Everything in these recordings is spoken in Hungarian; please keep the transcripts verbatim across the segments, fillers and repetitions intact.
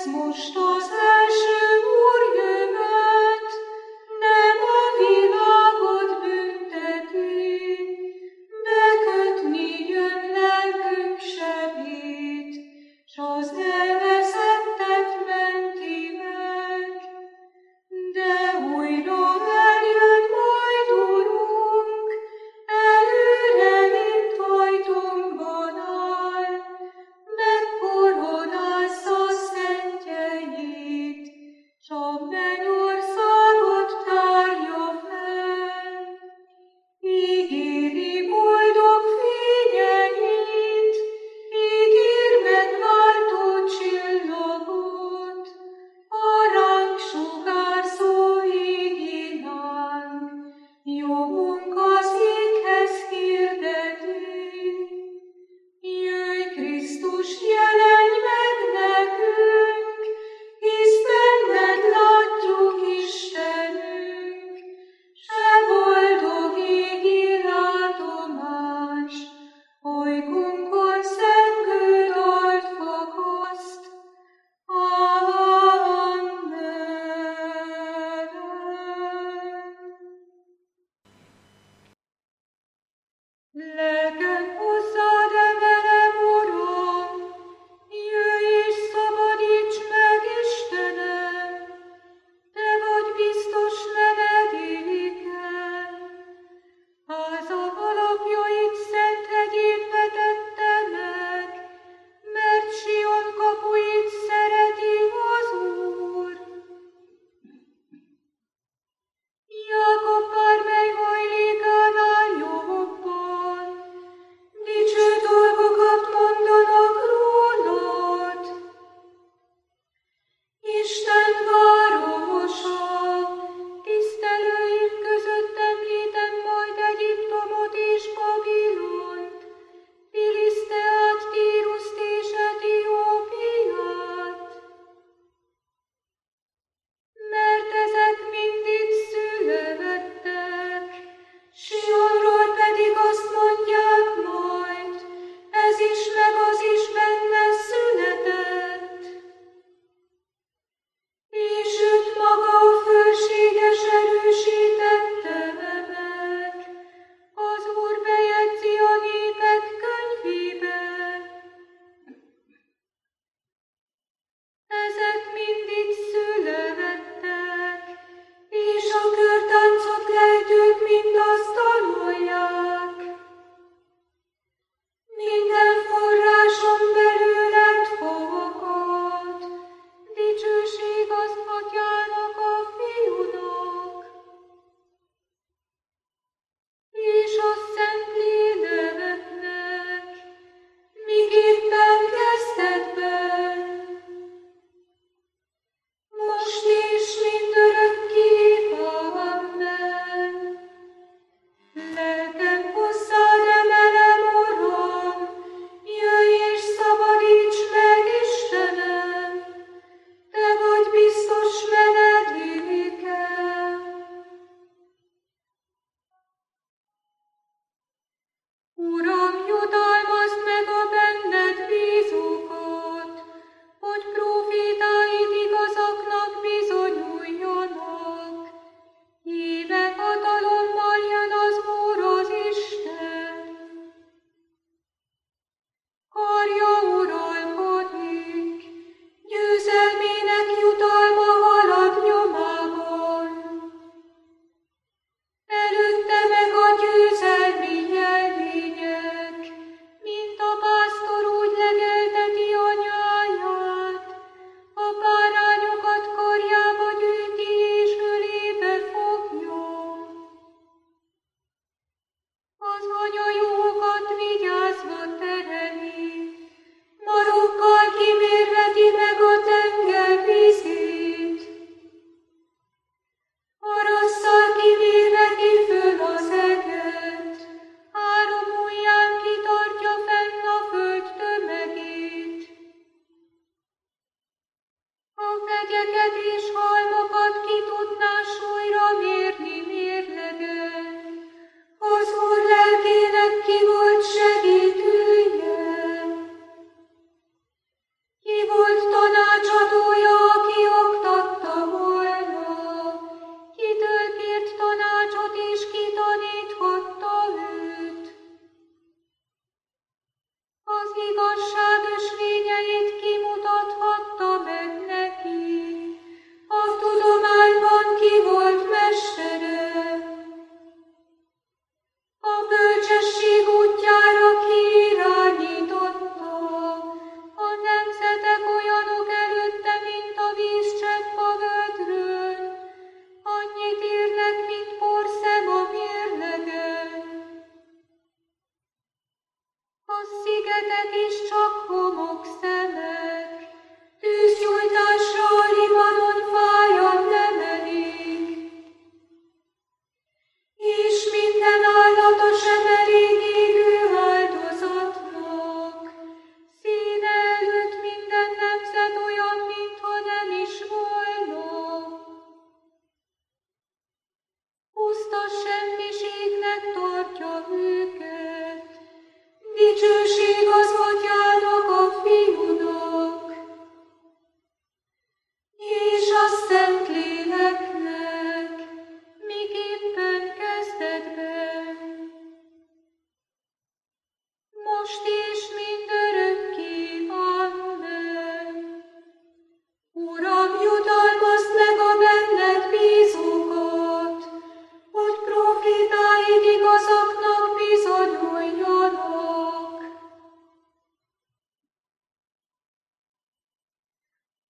Ki volt tanácsadója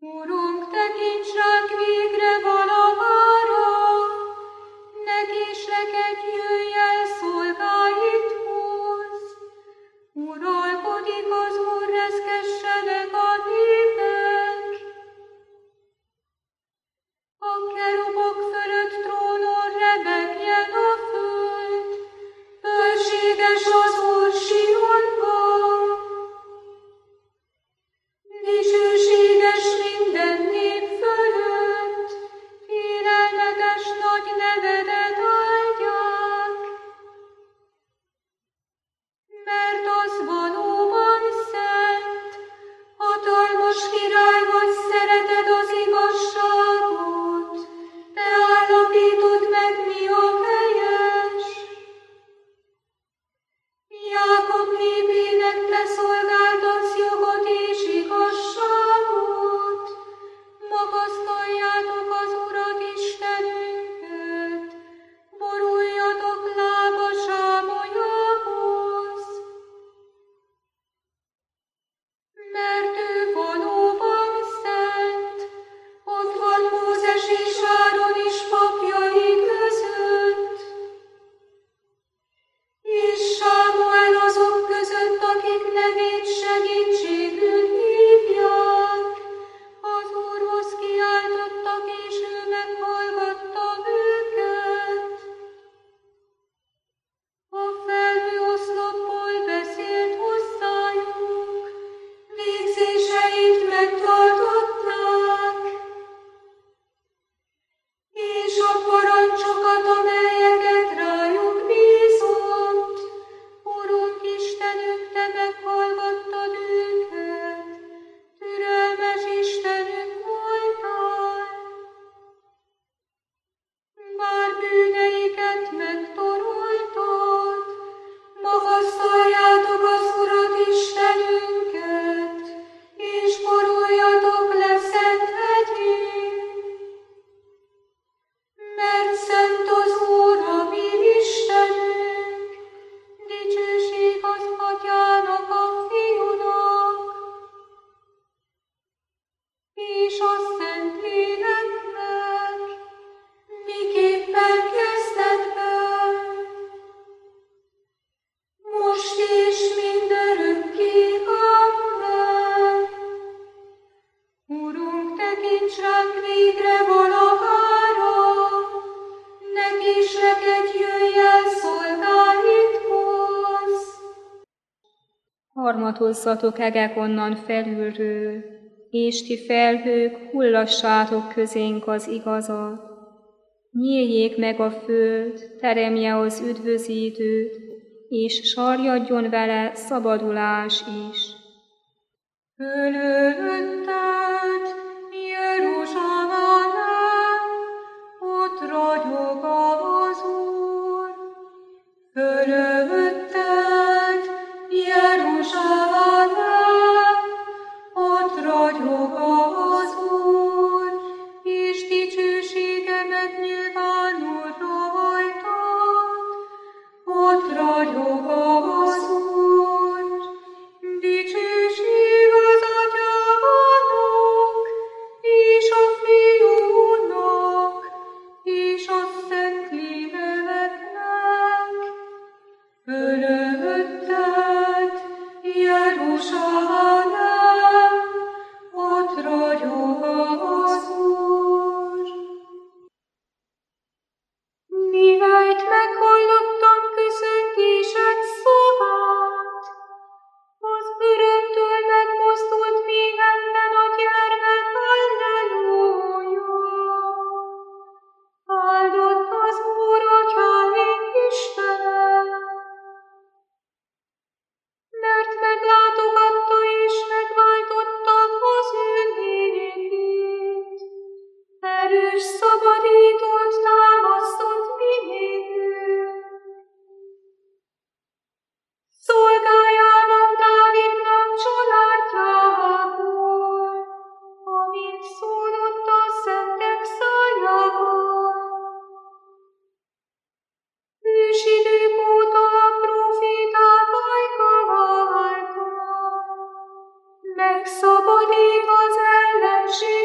Urunk, tekints ránk végre valamára, ne késlekedj, jöjj el szolgáidhoz. Uralkodik az Úr, reszkessenek a népek. A kerubok fölött trónon rebegjen a föld, bölséges az Úr Sionban. Dicsőséges minden nép fölött, félelmetes nagy nevedet áldják. Mert az valóban szent, hatalmas király vagy, szereted az igazságot, te állapítod meg, mi a helyes. Jákob népének te szolgáltatsz jogot és igazságot, magasztaljátok az Urat Istenünket, boruljatok lába zsámolyához. Mert ő valóban szent, ott van Mózes és Áron is papjai között, és Sámuel azok között, akik nevét segítségül hívják. Az Úrhoz kiáltottak, és ő meghallgatta őket. A felhőoszlopból beszélt hozzájuk, végzéseit megtartották, és a parancsokat, amelyeket rájuk bízott, Urunk Istenünk, te meghallgattad őket, türelmes Istenünk voltál. Bár bűneiket megtoroltad, magasztaljátok az Urat Istenünket, és boruljatok le szent hegyén. Mert szent az Úr, a mi Istenünk, dicsőség az Atyának, a Fiúnak, és a Szentléleknek, miképpen kezdetben, most és mindörökké. Amen. Urunk, tekints ránk végre valahára, ne késlekedj, jöjj el szolgáidhoz. Harmatozzatok egek onnan felülről, és ti felhők, hullassátok közénk az igazat. Nyíljék meg a föld, teremje az üdvözítőt, és sarjadjon vele szabadulás is. Fölötted, Jeruzsálem, ott ragyog az Úr. Fölötted, Jeruzsálem, ott ragyog az Úr, és dicsőségemet nyilvánul rajtad. Ott ragyog az Úr, dicsőség az Atyának, és a Fiúnak, és a Szentléleknek. Fölötted, Jeruzsálem, ott ragyog az Úr. Mihelyt meghallottam köszöntésed szavát, az örömtől megmozdult méhemben a gyermek, halleluja. Áldott az Úr, Atyáink Istene, mert meglátogatta és megváltotta az ő népét. Erős szabadítót támasztott mi népünk. Szolgájának Dávidnak családjából, amint szólott a szentek szájával. Ősidők óta a proféták ajka váltva, megszabadít az ellenség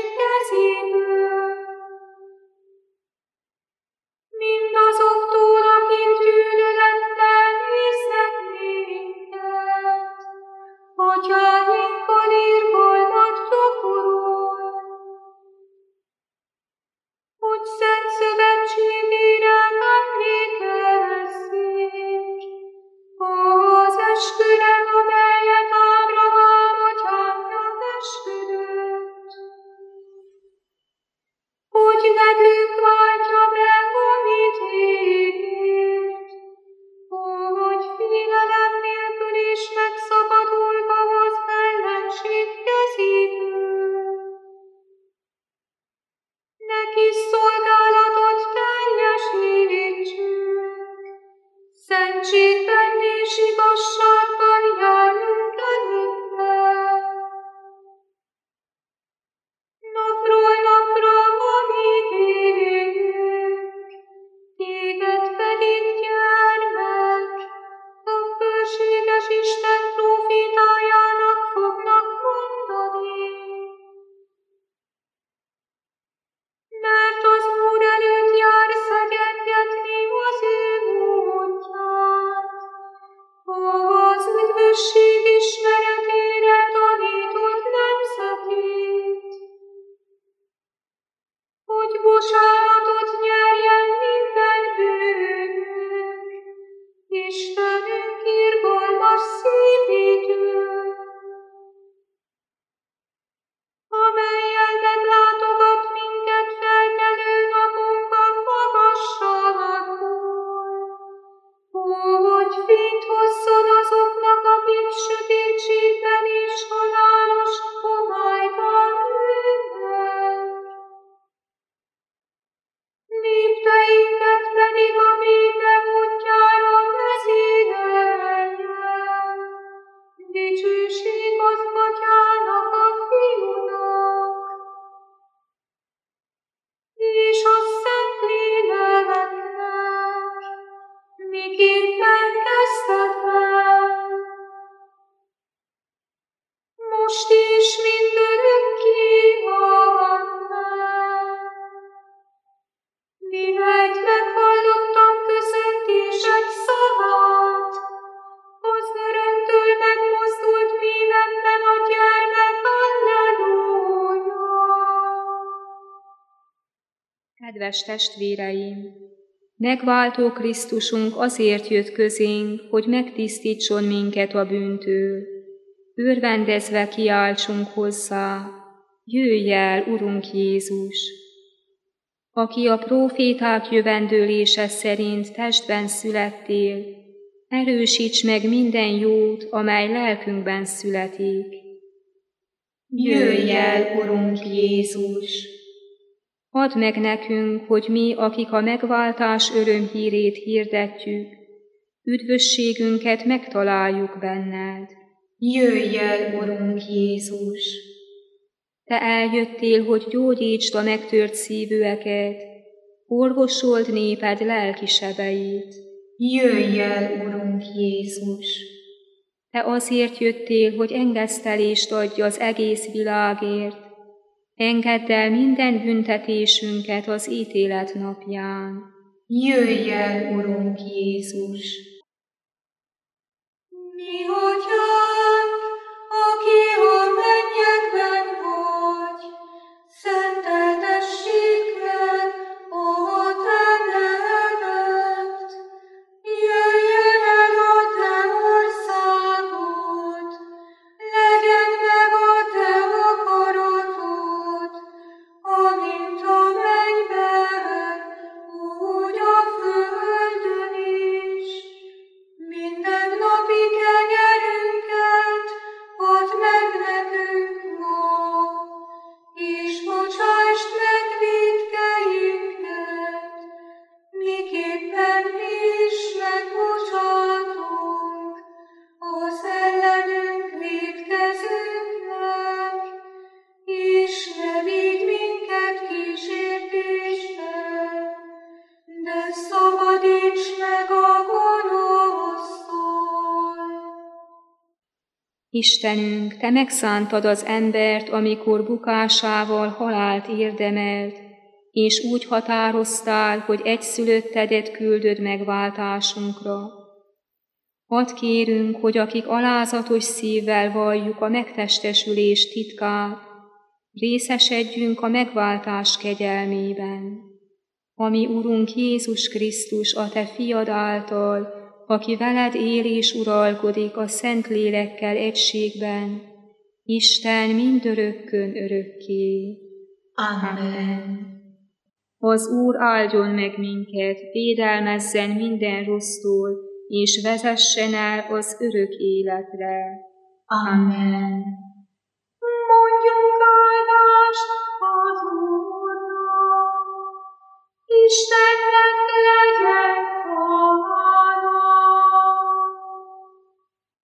Kedves testvéreim! Megváltó Krisztusunk azért jött közénk, hogy megtisztítson minket a bűntől. Örvendezve kiáltsunk hozzá, jöjj el, Urunk Jézus! Aki a próféták jövendőlése szerint testben születtél, erősíts meg minden jót, amely lelkünkben születik. Jöjj el, Urunk Jézus! Add meg nekünk, hogy mi, akik a megváltás örömhírét hirdetjük, üdvösségünket megtaláljuk benned. Jöjj el, Urunk Jézus! Te eljöttél, hogy gyógyítsd a megtört szívűeket, orvosold néped lelki sebeit. Jöjj el, Urunk Jézus! Te azért jöttél, hogy engesztelést adj az egész világért, engedd el minden büntetésünket az ítélet napján. Jöjj el, Urunk Jézus! Mi atyánk, aki a mennyekben vagy, szenteltessék meg a te neved. Jöjjön el a te országod, legyen meg a te akaratod, amint a mennyben, úgy a földön is. Minden napi kenyerünket add meg nekünk ma, és bocsásd meg vétkeinket, miképpen mi is megbocsátunk az ellenünk vétkezőknek, és ne vigy minket kísértésbe, de szabadíts meg a gonosztól. Istenünk, Te megszántad az embert, amikor bukásával halált érdemelt, és úgy határoztál, hogy egyszülöttedet küldöd megváltásunkra. Add kérünk, hogy akik alázatos szívvel valljuk a megtestesülés titkát, részesedjünk a megváltás kegyelmében. Ami Urunk Jézus Krisztus, a Te fiad által, aki veled él és uralkodik a Szentlélekkel egységben, Isten mindörökkön örökké. Amen. Az Úr áldjon meg minket, védelmezzen minden rossztól, és vezessen el az örök életre. Amen. Mondjunk áldást az Úrnak. Isten